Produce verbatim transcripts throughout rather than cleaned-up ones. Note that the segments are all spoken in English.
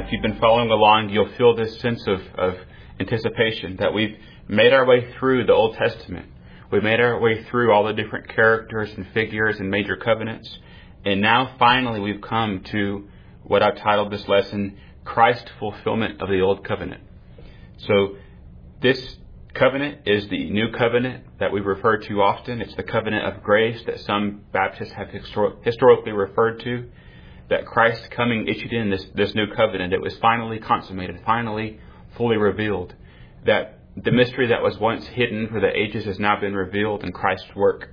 if you've been following along, you'll feel this sense of, of anticipation that we've made our way through the Old Testament. We've made our way through all the different characters and figures and major covenants. And now finally we've come to what I've titled this lesson, Christ's fulfillment of the Old Covenant. So this covenant is the new covenant that we refer to often. It's the covenant of grace that some Baptists have histor- historically referred to. That Christ coming issued in this, this new covenant. It was finally consummated, finally fully revealed. That the mystery that was once hidden for the ages has now been revealed in Christ's work.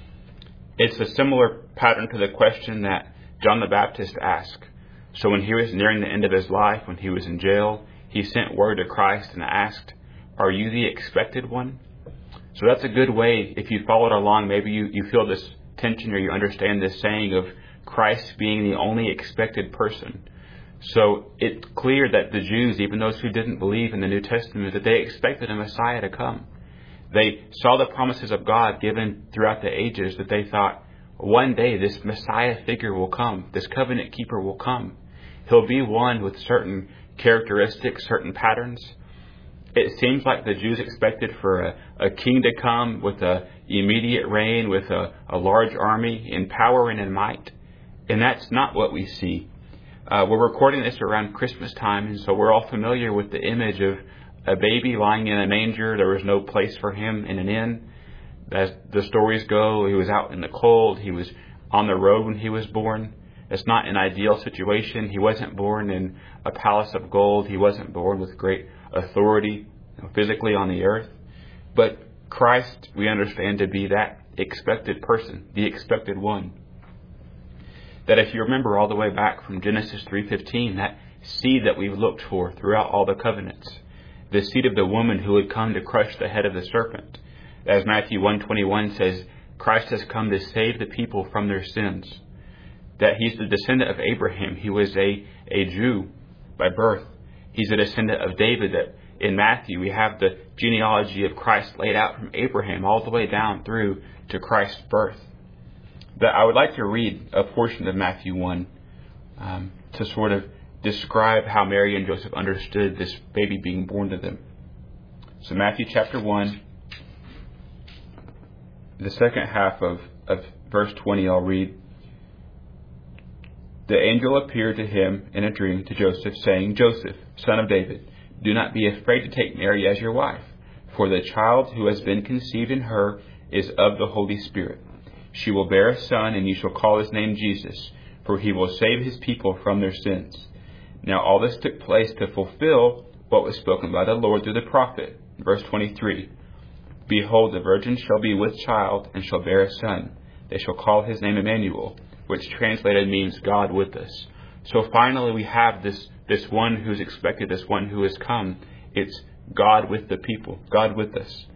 It's a similar pattern to the question that John the Baptist asked. So when he was nearing the end of his life, when he was in jail, he sent word to Christ and asked, "Are you the expected one?" So that's a good way, if you followed along, maybe you, you feel this tension or you understand this saying of Christ being the only expected person. So it's clear that the Jews, even those who didn't believe in the New Testament, that they expected a Messiah to come. They saw the promises of God given throughout the ages that they thought, one day this Messiah figure will come, this covenant keeper will come. He'll be one with certain characteristics, certain patterns. It seems like the Jews expected for a, a king to come with a immediate reign, with a, a large army in power and in might. And that's not what we see. Uh, we're recording this around Christmas time, and so we're all familiar with the image of a baby lying in a manger. There was no place for him in an inn. As the stories go, he was out in the cold. He was on the road when he was born. It's not an ideal situation. He wasn't born in a palace of gold. He wasn't born with great authority, you know, physically on the earth. But Christ, we understand to be that expected person, the expected one. That if you remember all the way back from Genesis three fifteen, that seed that we've looked for throughout all the covenants, the seed of the woman who would come to crush the head of the serpent. As Matthew one twenty-one says, Christ has come to save the people from their sins. That he's the descendant of Abraham. He was a, a Jew by birth. He's a descendant of David. That in Matthew we have the genealogy of Christ laid out from Abraham all the way down through to Christ's birth. That I would like to read a portion of Matthew one um, to sort of describe how Mary and Joseph understood this baby being born to them. So Matthew chapter one, the second half of, of verse twenty, I'll read. The angel appeared to him in a dream to Joseph, saying, Joseph, son of David, do not be afraid to take Mary as your wife, for the child who has been conceived in her is of the Holy Spirit. She will bear a son, and you shall call his name Jesus, for he will save his people from their sins. Now all this took place to fulfill what was spoken by the Lord through the prophet. Verse twenty-three. Behold, the virgin shall be with child, and shall bear a son. They shall call his name Emmanuel, which translated means God with us. So finally we have this, this one who's expected, this one who has come. It's God with the people, God with us.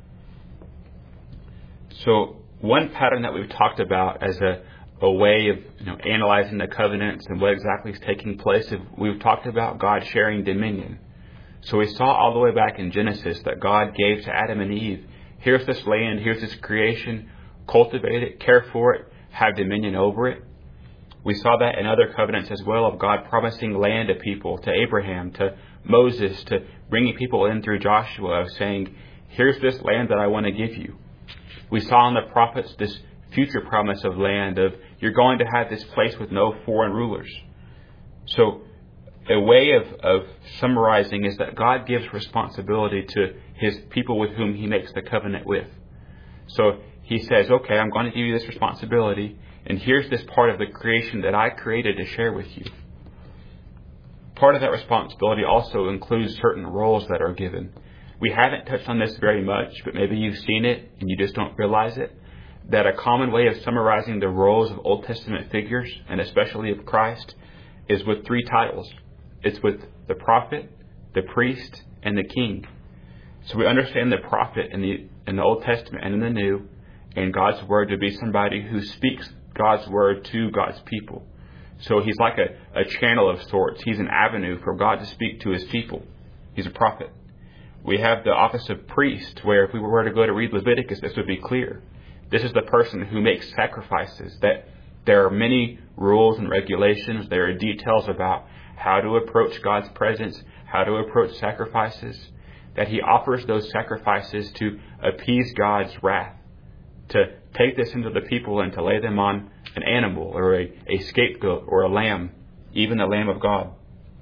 So one pattern that we've talked about as a, a way of you know, analyzing the covenants and what exactly is taking place, we've talked about God sharing dominion. So we saw all the way back in Genesis that God gave to Adam and Eve, here's this land, here's this creation, cultivate it, care for it, have dominion over it. We saw that in other covenants as well of God promising land to people, to Abraham, to Moses, to bringing people in through Joshua, of saying, here's this land that I want to give you. We saw in the prophets this future promise of land of you're going to have this place with no foreign rulers. So a way of, of summarizing is that God gives responsibility to his people with whom he makes the covenant with. So he says, okay, I'm going to give you this responsibility, and here's this part of the creation that I created to share with you. Part of that responsibility also includes certain roles that are given. We haven't touched on this very much, but maybe you've seen it and you just don't realize it, that a common way of summarizing the roles of Old Testament figures, and especially of Christ, is with three titles. It's with the prophet, the priest, and the king. So we understand the prophet in the in the Old Testament and in the New, and God's word to be somebody who speaks God's word to God's people. So he's like a, a channel of sorts. He's an avenue for God to speak to his people. He's a prophet. We have the office of priest, where if we were to go to read Leviticus, this would be clear. This is the person who makes sacrifices that There are many rules and regulations. There are details about how to approach God's presence, how to approach sacrifices, that he offers those sacrifices to appease God's wrath, to take this into the people and to lay them on an animal or a, a scapegoat or a lamb, even the Lamb of God.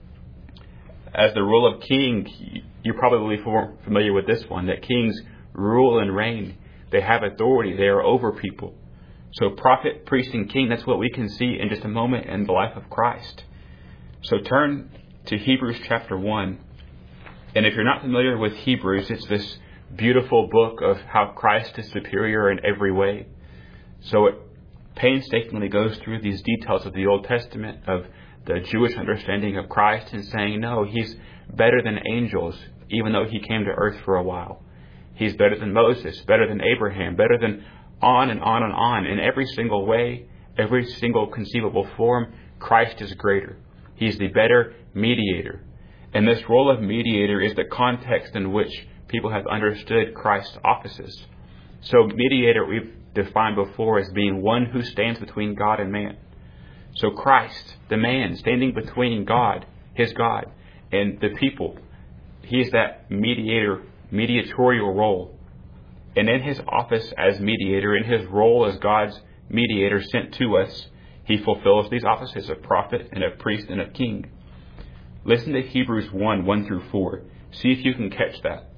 As the rule of king, you're probably familiar with this one, that kings rule and reign. They have authority. They are over people. So prophet, priest, and king, that's what we can see in just a moment in the life of Christ. So turn to Hebrews chapter one. And if you're not familiar with Hebrews, it's this beautiful book of how Christ is superior in every way. So it painstakingly goes through these details of the Old Testament, of the Jewish understanding of Christ, and saying, no, he's better than angels, even though he came to earth for a while. He's better than Moses, better than Abraham, better than on and on and on. In every single way, every single conceivable form, Christ is greater. He's the better mediator. And this role of mediator is the context in which people have understood Christ's offices. So mediator we've defined before as being one who stands between God and man. So Christ, the man standing between God, his God, and the people, he is that mediator, mediatorial role. And in his office as mediator, in his role as God's mediator sent to us, he fulfills these offices of prophet and of priest and of king. Listen to Hebrews one, one through four. See if you can catch that.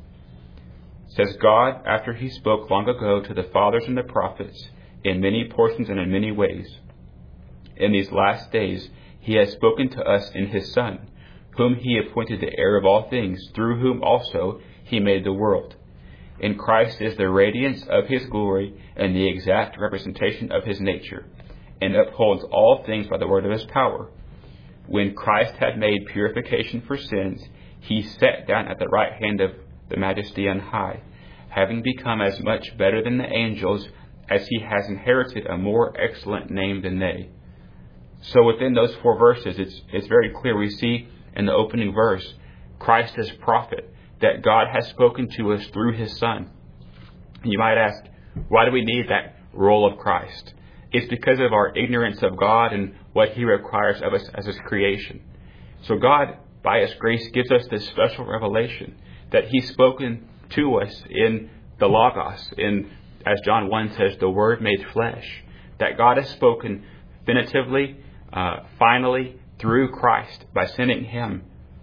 It says, God, after he spoke long ago to the fathers and the prophets, in many portions and in many ways, in these last days he has spoken to us in his Son, whom he appointed the heir of all things, through whom also he made the world. In Christ is the radiance of his glory and the exact representation of his nature, and upholds all things by the word of his power. When Christ had made purification for sins, he sat down at the right hand of the Majesty on high, having become as much better than the angels as he has inherited a more excellent name than they. So within those four verses, it's it's very clear. We see in the opening verse, Christ as prophet, that God has spoken to us through his Son. And you might ask, why do we need that role of Christ? It's because of our ignorance of God and what he requires of us as his creation. So God, by his grace, gives us this special revelation that he's spoken to us in the Logos, in, as John one says, the Word made flesh. That God has spoken definitively, uh, finally, through Christ by sending him.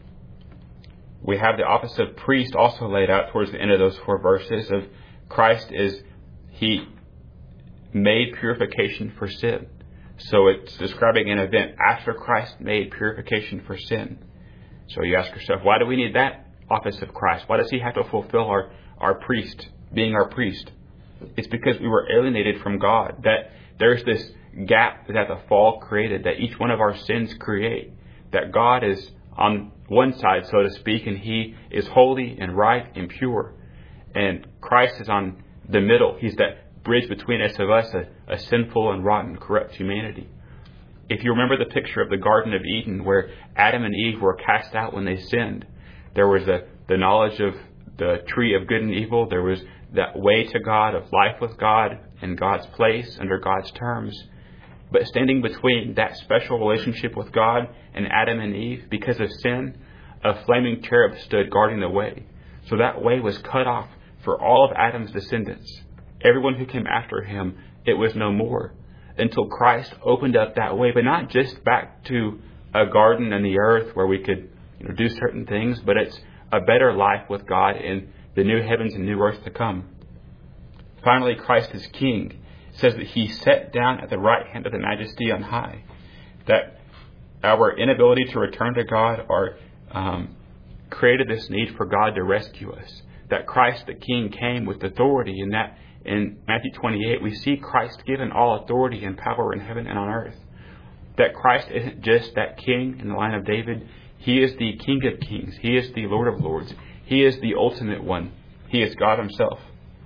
We have the office of priest also laid out towards the end of those four verses of Christ is, he made purification for sin. So it's describing an event after Christ made purification for sin. So you ask yourself, why do we need that office of Christ? Why does he have to fulfill our, our priest, being our priest? It's because we were alienated from God, that there's this gap that the fall created, that each one of our sins create, that God is on one side, so to speak, and he is holy and right and pure. And Christ is on the middle. He's that bridge between us of us, a, a sinful and rotten, corrupt humanity. If you remember the picture of the Garden of Eden where Adam and Eve were cast out when they sinned, there was a, the knowledge of the tree of good and evil. There was that way to God, of life with God in God's place, under God's terms. But standing between that special relationship with God and Adam and Eve, because of sin, a flaming cherub stood guarding the way. So that way was cut off for all of Adam's descendants. Everyone who came after him, it was no more, until Christ opened up that way, but not just back to a garden in the earth where we could, you know, do certain things, but it's a better life with God in the new heavens and new earth to come. Finally, Christ is King. It says that he sat down at the right hand of the Majesty on high. That our inability to return to God or um, created this need for God to rescue us. That Christ the King came with authority, and that in Matthew twenty-eight we see Christ given all authority and power in heaven and on earth. That Christ isn't just that King in the line of David. He is the King of Kings. He is the Lord of Lords. He is the ultimate one. He is God himself.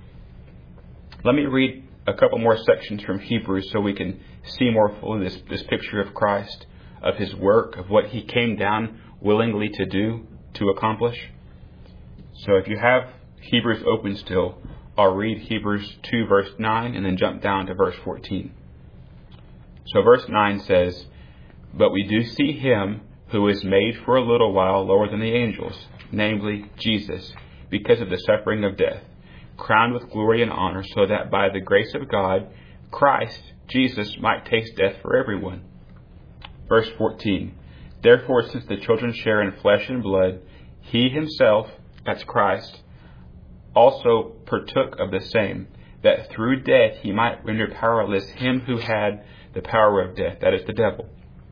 Let me read a couple more sections from Hebrews so we can see more fully this, this picture of Christ, of his work, of what he came down willingly to do, to accomplish. So if you have Hebrews open still, I'll read Hebrews two verse nine and then jump down to verse fourteen. So verse nine says, "But we do see him who is made for a little while lower than the angels, namely Jesus, because of the suffering of death, crowned with glory and honor, so that by the grace of God, Christ, Jesus, might taste death for everyone." Verse fourteen, "Therefore, since the children share in flesh and blood, he himself," that's Christ, "also partook of the same, that through death he might render powerless him who had the power of death," that is the devil,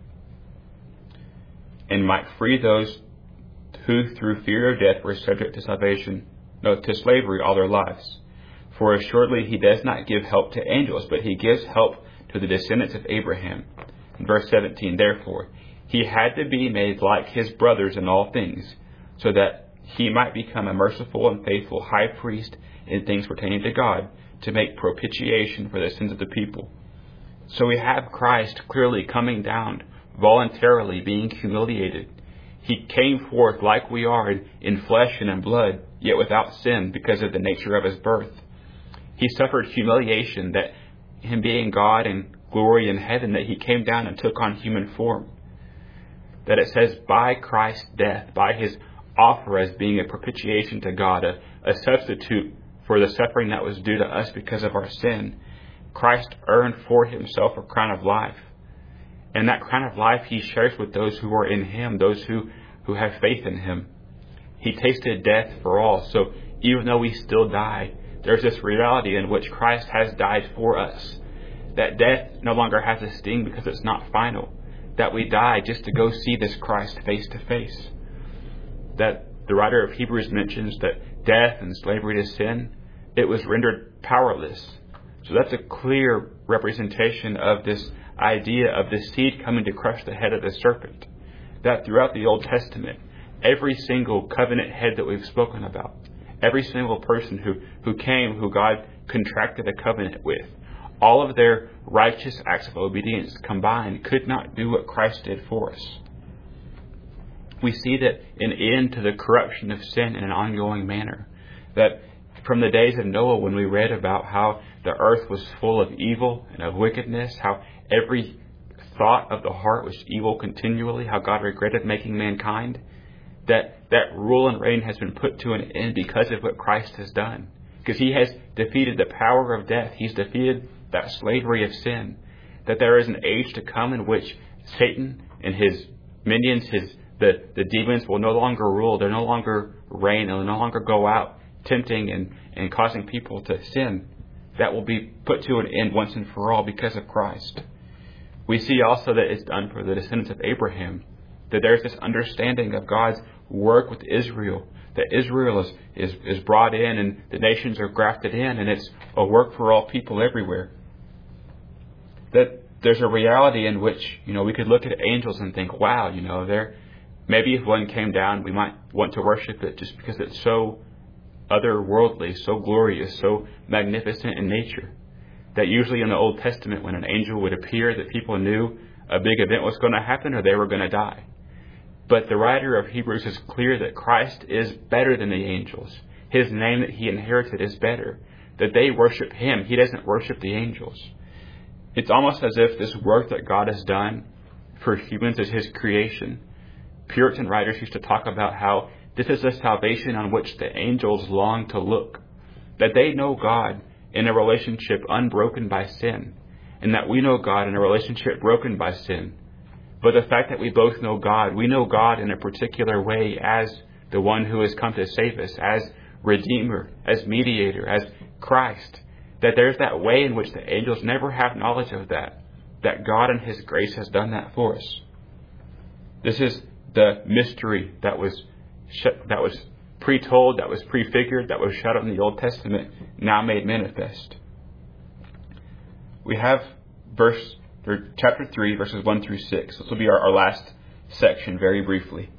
"and might free those who through fear of death were subject to salvation, no, to slavery all their lives. For assuredly he does not give help to angels, but he gives help to the descendants of Abraham." In verse seventeen, "Therefore he had to be made like his brothers in all things, so that he might become a merciful and faithful high priest in things pertaining to God, to make propitiation for the sins of the people." So we have Christ clearly coming down, voluntarily being humiliated. He came forth like we are, in flesh and in blood, yet without sin because of the nature of his birth. He suffered humiliation, that him being God and glory in heaven, that he came down and took on human form. That it says by Christ's death, by his offer as being a propitiation to God, a, a substitute for the suffering that was due to us because of our sin, Christ earned for himself a crown of life. And that crown of life he shares with those who are in him, those who, who have faith in him. He tasted death for all. So even though we still die, there's this reality in which Christ has died for us. That death no longer has a sting because it's not final. That we die just to go see this Christ face to face. That the writer of Hebrews mentions that death and slavery to sin, it was rendered powerless. So that's a clear representation of this idea of the seed coming to crush the head of the serpent. That throughout the Old Testament, every single covenant head that we've spoken about, every single person who, who came, who God contracted a covenant with, all of their righteous acts of obedience combined could not do what Christ did for us. We see that an end to the corruption of sin in an ongoing manner. That from the days of Noah, when we read about how the earth was full of evil and of wickedness, how every thought of the heart was evil continually, how God regretted making mankind, that that rule and reign has been put to an end because of what Christ has done. Because he has defeated the power of death. He's defeated that slavery of sin. That there is an age to come in which Satan and his minions, his the, the demons will no longer rule. They'll no longer reign. They'll no longer go out tempting and, and causing people to sin. That will be put to an end once and for all because of Christ. We see also that it's done for the descendants of Abraham. That there's this understanding of God's work with Israel. That Israel is, is, is brought in and the nations are grafted in, and it's a work for all people everywhere. That there's a reality in which, you know, we could look at angels and think, wow, you know, they're, maybe if one came down, we might want to worship it just because it's so otherworldly, so glorious, so magnificent in nature. That usually in the Old Testament, when an angel would appear, that people knew a big event was going to happen or they were going to die. But the writer of Hebrews is clear that Christ is better than the angels. His name that he inherited is better. That they worship him. He doesn't worship the angels. It's almost as if this work that God has done for humans is his creation. Puritan writers used to talk about how this is a salvation on which the angels long to look. That they know God in a relationship unbroken by sin. And that we know God in a relationship broken by sin. But the fact that we both know God, we know God in a particular way as the one who has come to save us, as Redeemer, as Mediator, as Christ. That there's that way in which the angels never have knowledge of that. That God in his grace has done that for us. This is the mystery that was that was pre-told, that was prefigured, that was shadowed in the Old Testament, now made manifest. We have verse or chapter three, verses one through six. This will be our, our last section very briefly.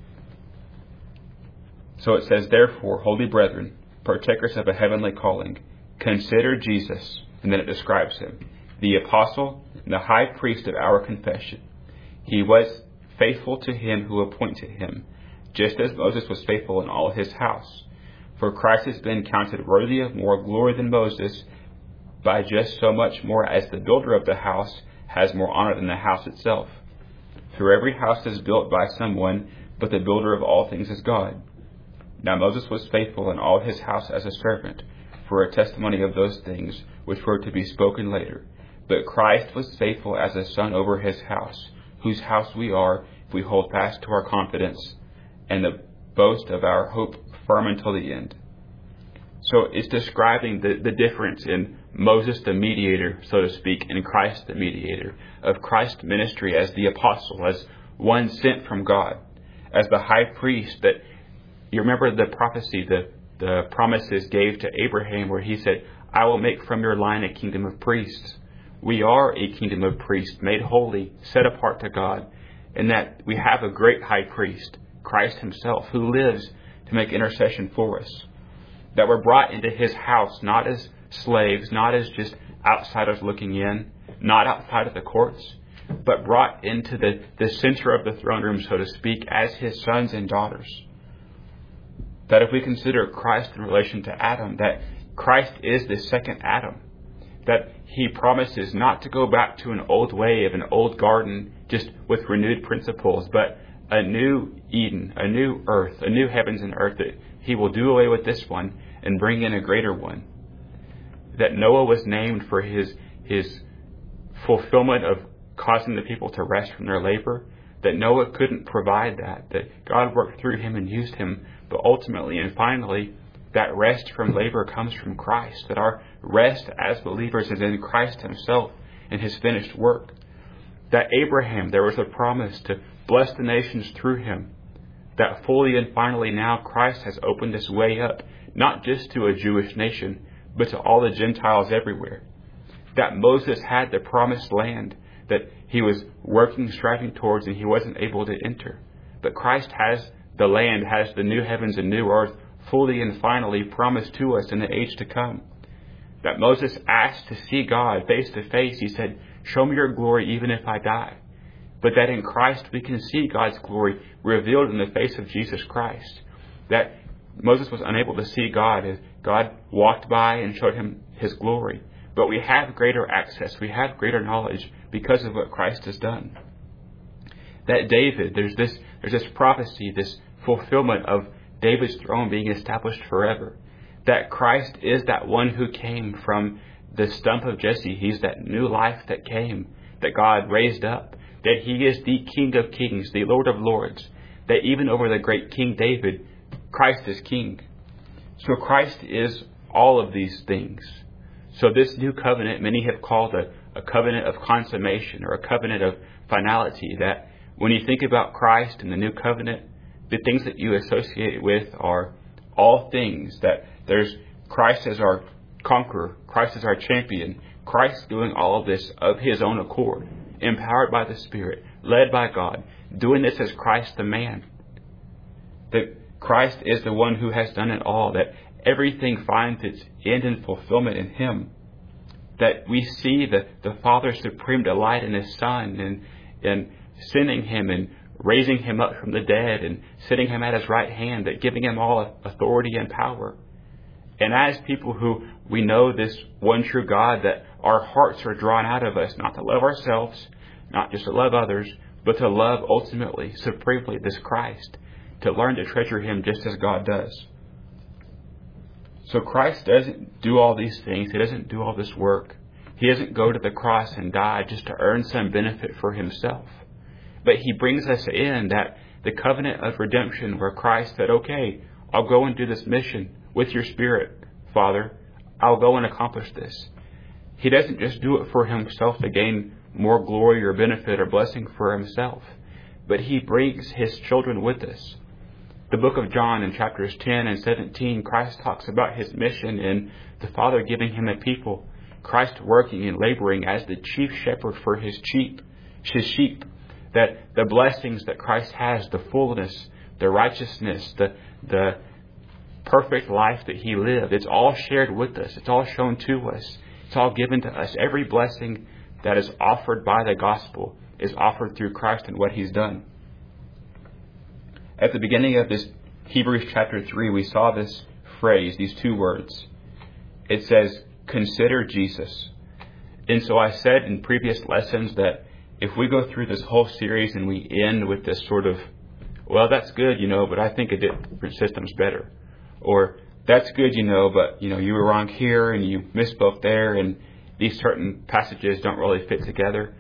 So it says, "Therefore, holy brethren, partakers of a heavenly calling, consider Jesus," and then it describes him, "the apostle and the high priest of our confession. He was faithful to him who appointed him, just as Moses was faithful in all his house. For Christ has been counted worthy of more glory than Moses, by just so much more as the builder of the house has more honor than the house itself. For every house is built by someone, but the builder of all things is God. Now Moses was faithful in all his house as a servant, for a testimony of those things which were to be spoken later. But Christ was faithful as a son over his house, whose house we are, if we hold fast to our confidence and the boast of our hope firm until the end. So it's describing the, the difference in Moses the mediator, so to speak, and Christ the mediator, of Christ's ministry as the apostle, as one sent from God, as the high priest. That you remember the prophecy, the, the promises gave to Abraham, where he said, I will make from your line a kingdom of priests. We are a kingdom of priests, made holy, set apart to God, and that we have a great high priest, Christ himself, who lives to make intercession for us. That we're brought into his house, not as slaves, not as just outsiders looking in, not outside of the courts, but brought into the, the center of the throne room, so to speak, as his sons and daughters. That if we consider Christ in relation to Adam, that Christ is the second Adam. That he promises not to go back to an old way of an old garden just with renewed principles, but a new Eden, a new earth, a new heavens and earth, that he will do away with this one and bring in a greater one. That Noah was named for his his fulfillment of causing the people to rest from their labor. That Noah couldn't provide that. That God worked through him and used him. But ultimately and finally, that rest from labor comes from Christ. That our rest as believers is in Christ himself and his finished work. That Abraham, there was a promise to bless the nations through him. That fully and finally now Christ has opened this way up, not just to a Jewish nation, but to all the Gentiles everywhere. That Moses had the promised land that he was working, striving towards, and he wasn't able to enter. But Christ has the land, has the new heavens and new earth fully and finally promised to us in the age to come. That Moses asked to see God face to face. He said, show me your glory even if I die. But that in Christ we can see God's glory revealed in the face of Jesus Christ. That Moses was unable to see God as God walked by and showed him his glory. But we have greater access. We have greater knowledge because of what Christ has done. That David, there's this, there's this prophecy, this fulfillment of David's throne being established forever. That Christ is that one who came from the stump of Jesse. He's that new life that came, that God raised up. That he is the King of kings, the Lord of lords. That even over the great King David, Christ is king. So Christ is all of these things. So this new covenant, many have called a, a covenant of consummation or a covenant of finality. That when you think about Christ and the new covenant, the things that you associate with are all things. That there's Christ as our conqueror, Christ as our champion, Christ doing all of this of his own accord, empowered by the Spirit, led by God, doing this as Christ the man. That Christ is the one who has done it all, that everything finds its end and fulfillment in him. That we see the, the Father's supreme delight in his Son and, and sending him and raising him up from the dead and sitting him at his right hand, that giving him all authority and power. And as people who we know this one true God, that our hearts are drawn out of us not to love ourselves, not just to love others, but to love ultimately, supremely this Christ, to learn to treasure him just as God does. So Christ doesn't do all these things. He doesn't do all this work. He doesn't go to the cross and die just to earn some benefit for himself. But he brings us in that the covenant of redemption where Christ said, okay, I'll go and do this mission with your Spirit, Father. I'll go and accomplish this. He doesn't just do it for himself to gain more glory or benefit or blessing for himself, but he brings his children with us. The book of John in chapters ten and seventeen, Christ talks about his mission and the Father giving him a people. Christ working and laboring as the chief shepherd for his sheep, his sheep. That the blessings that Christ has, the fullness, the righteousness, the the perfect life that he lived, it's all shared with us. It's all shown to us. It's all given to us. Every blessing that is offered by the gospel is offered through Christ and what he's done. At the beginning of this Hebrews chapter three, we saw this phrase, these two words. It says, consider Jesus. And so I said in previous lessons that if we go through this whole series and we end with this sort of, well, that's good, you know, but I think a different system's better. Or, that's good, you know, but, you know, you were wrong here and you misspoke there and these certain passages don't really fit together.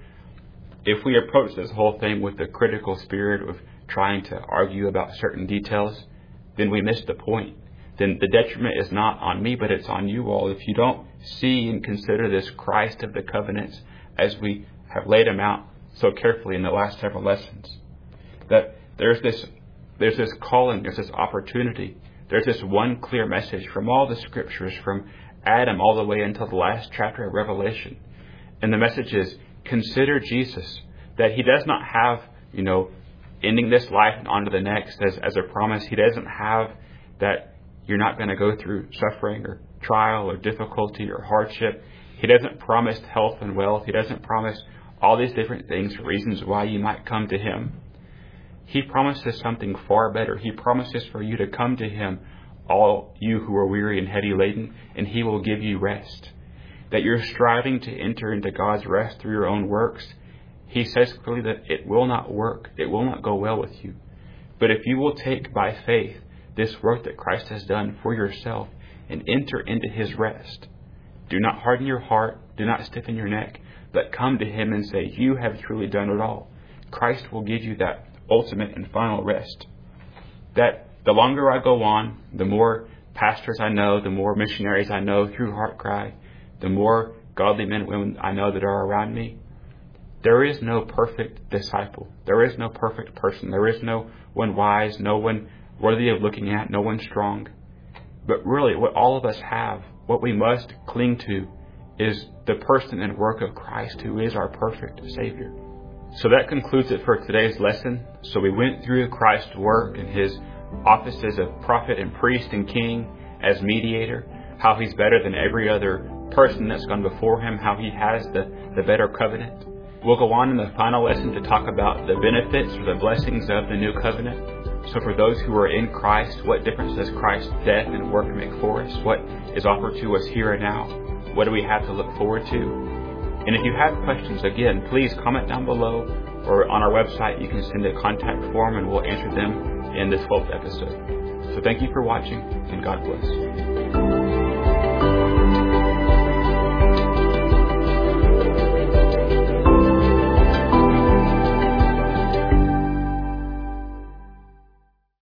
If we approach this whole thing with the critical spirit of trying to argue about certain details, then we miss the point. Then the detriment is not on me, but it's on you all. If you don't see and consider this Christ of the covenants as we have laid him out so carefully in the last several lessons, that there's this, there's this calling, there's this opportunity, there's this one clear message from all the scriptures, from Adam all the way until the last chapter of Revelation. And the message is, consider Jesus, that he does not have, you know, ending this life and on to the next as, as a promise. He doesn't have that you're not going to go through suffering or trial or difficulty or hardship. He doesn't promise health and wealth. He doesn't promise all these different things, reasons why you might come to him. He promises something far better. He promises for you to come to him, all you who are weary and heavy laden, and he will give you rest. That you're striving to enter into God's rest through your own works, he says clearly that it will not work. It will not go well with you. But if you will take by faith this work that Christ has done for yourself and enter into his rest, do not harden your heart, do not stiffen your neck, but come to him and say, you have truly done it all. Christ will give you that ultimate and final rest. That the longer I go on, the more pastors I know, the more missionaries I know through HeartCry, the more godly men and women I know that are around me. There is no perfect disciple. There is no perfect person. There is no one wise, no one worthy of looking at, no one strong. But really, what all of us have, what we must cling to, is the person and work of Christ, who is our perfect Savior. So that concludes it for today's lesson. So we went through Christ's work and his offices of prophet and priest and king as mediator, how he's better than every other person that's gone before him, how he has the, the better covenant. We'll go on in the final lesson to talk about the benefits or the blessings of the new covenant. So for those who are in Christ, what difference does Christ's death and work make for us? What is offered to us here and now? What do we have to look forward to? And if you have questions, again, please comment down below, or on our website you can send a contact form and we'll answer them in the twelfth episode. So thank you for watching, and God bless.